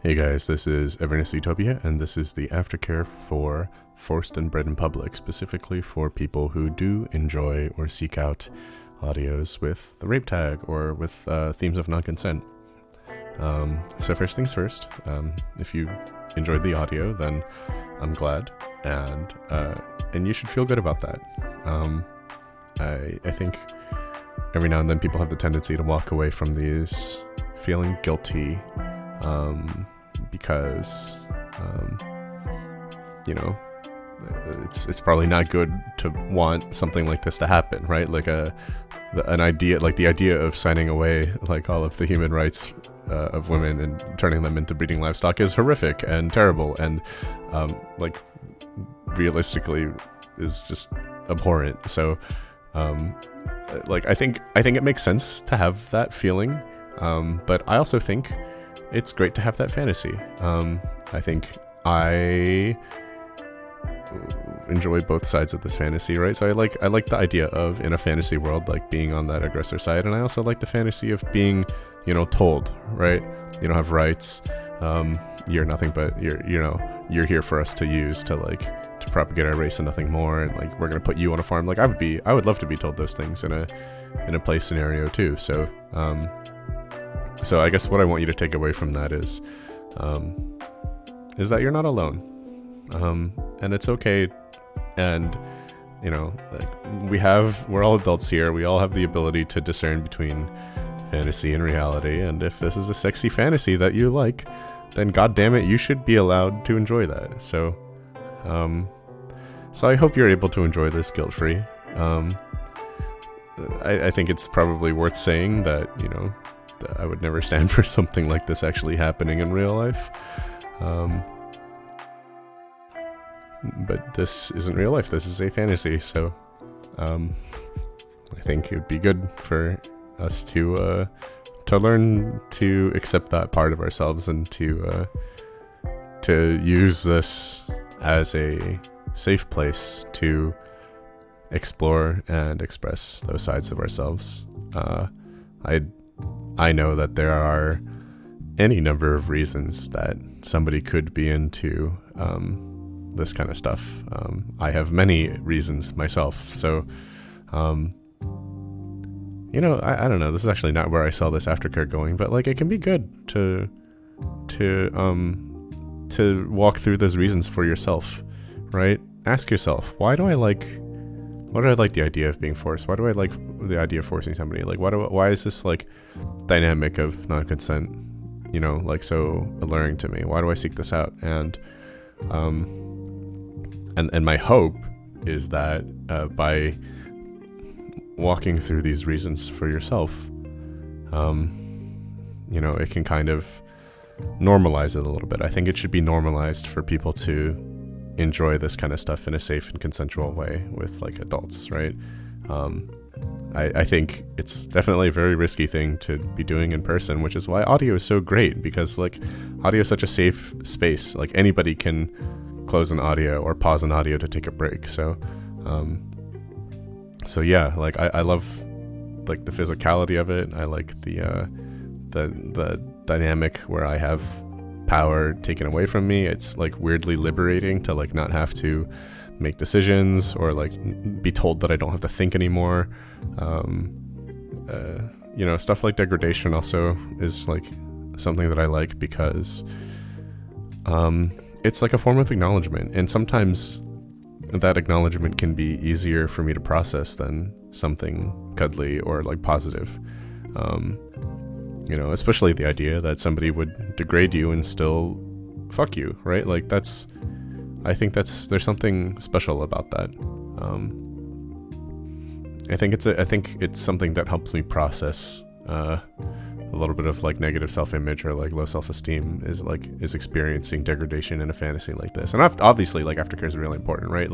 Hey guys, this is Everness Utopia, and this is the aftercare for Forced and Bred in Public, specifically for people who do enjoy or seek out audios with the rape tag or with themes of non-consent. So first things first, if you enjoyed the audio, then I'm glad, and you should feel good about that. I think every now and then people have the tendency to walk away from these feeling guilty, because it's probably not good to want something like this to happen, right? Like the idea of signing away like all of the human rights of women and turning them into breeding livestock is horrific and terrible, and realistically is just abhorrent. So I think it makes sense to have that feeling, but I also think it's great to have that fantasy. I think I enjoy both sides of this fantasy, right? So I like the idea of, in a fantasy world, like being on that aggressor side, and I also like the fantasy of being, told, right? You don't have rights. You're nothing but you're here for us to use to propagate our race and nothing more. And we're gonna put you on a farm. I would love to be told those things in a play scenario too. So I guess what I want you to take away from that is that you're not alone, and it's okay. And we're all adults here. We all have the ability to discern between fantasy and reality. And if this is a sexy fantasy that you like, then God damn it, you should be allowed to enjoy that. So I hope you're able to enjoy this guilt-free. I think it's probably worth saying that I would never stand for something like this actually happening in real life. But this isn't real life. This is a fantasy. So I think it would be good for us to learn to accept that part of ourselves, and to use this as a safe place to explore and express those sides of ourselves. I know that there are any number of reasons that somebody could be into this kind of stuff. I have many reasons myself. So, I don't know. This is actually not where I saw this aftercare going, but it can be good to walk through those reasons for yourself, right? Ask yourself, why do I like the idea of being forced? Why do I like the idea of forcing somebody? Why is this dynamic of non-consent, so alluring to me? Why do I seek this out? And my hope is that by walking through these reasons for yourself, it can kind of normalize it a little bit. I think it should be normalized for people to enjoy this kind of stuff in a safe and consensual way with adults, right? I think it's definitely a very risky thing to be doing in person, which is why audio is so great, because audio is such a safe space. Anybody can close an audio or pause an audio to take a break. So yeah, I love the physicality of it. I like the dynamic where I have power taken away from me. It's weirdly liberating to not have to make decisions or be told that I don't have to think anymore. Stuff like degradation also is something that I like, because it's a form of acknowledgement, and sometimes that acknowledgement can be easier for me to process than something cuddly or positive. Especially the idea that somebody would degrade you and still fuck you, right? I think there's something special about that. I think it's something that helps me process a little bit of negative self-image or low self-esteem is experiencing degradation in a fantasy like this. And obviously aftercare is really important, right?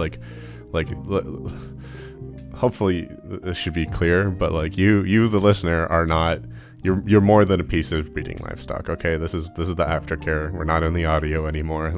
Hopefully this should be clear, but you the listener are not, you're more than a piece of breeding livestock. Okay, this is the aftercare. We're not in the audio anymore.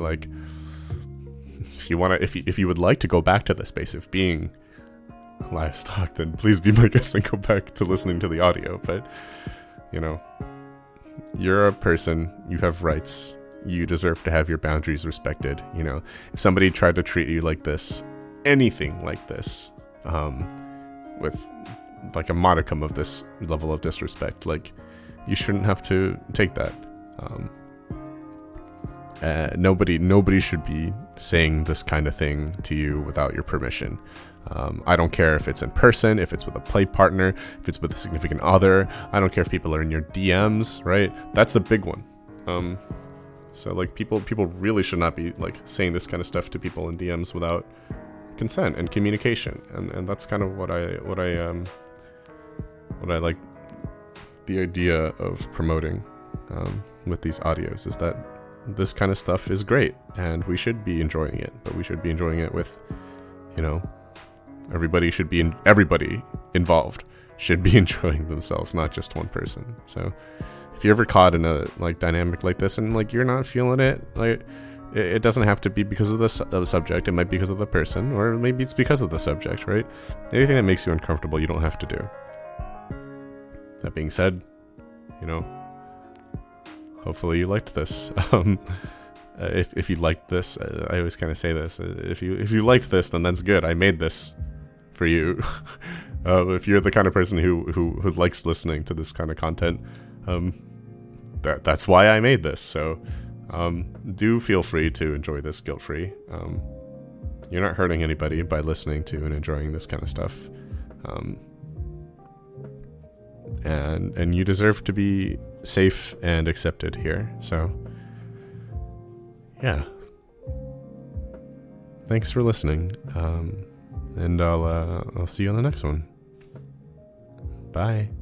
If you would like to go back to the space of being livestock, then please be my guest and go back to listening to the audio. But you're a person, you have rights, you deserve to have your boundaries respected. You know, if somebody tried to treat you like this, anything like this, with like a modicum of this level of disrespect, like, you shouldn't have to take that. Nobody should be saying this kind of thing to you without your permission. I don't care if it's in person, if it's with a play partner, if it's with a significant other. I don't care if people are in your DMs, right? That's the big one. So like people really should not be like saying this kind of stuff to people in DMs without consent and communication. And that's kind of what I like the idea of promoting with these audios, is that this kind of stuff is great and we should be enjoying it, but we should be enjoying it with, you know, everybody involved should be enjoying themselves, not just one person. So if you're ever caught in a like dynamic like this and like you're not feeling it, like it doesn't have to be because of the subject. It might be because of the person, or maybe it's because of the subject, right? Anything that makes you uncomfortable, you don't have to do. That being said, you know, hopefully you liked this. If you liked this, I always kind of say this. If you liked this, then that's good. I made this for you. If you're the kind of person who likes listening to this kind of content, that's why I made this. So do feel free to enjoy this guilt-free. You're not hurting anybody by listening to and enjoying this kind of stuff. And you deserve to be safe and accepted here. So yeah, thanks for listening, and I'll see you on the next one. Bye.